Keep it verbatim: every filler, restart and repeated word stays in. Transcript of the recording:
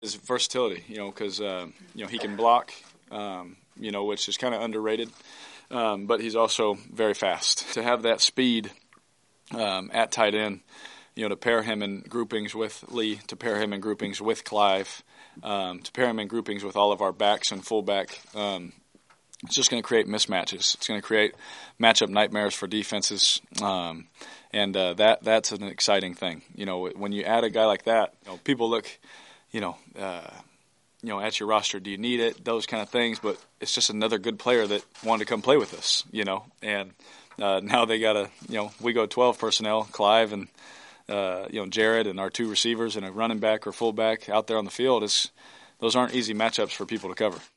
His versatility, you know, because uh, you know he can block, um, you know, which is kind of underrated. Um, but he's also very fast. To have that speed um, at tight end, you know, to pair him in groupings with Lee, to pair him in groupings with Clive, um, to pair him in groupings with all of our backs and fullback, um, it's just going to create mismatches. It's going to create matchup nightmares for defenses, um, and uh, that that's an exciting thing. You know, when you add a guy like that, you know, people look, you know. Uh, you know, at your roster, do you need it? Those kind of things, but it's just another good player that wanted to come play with us, you know, and uh, now they got to, you know, we go twelve personnel, Clive and, uh, you know, Jared and our two receivers and a running back or fullback out there on the field. It's, those aren't easy matchups for people to cover.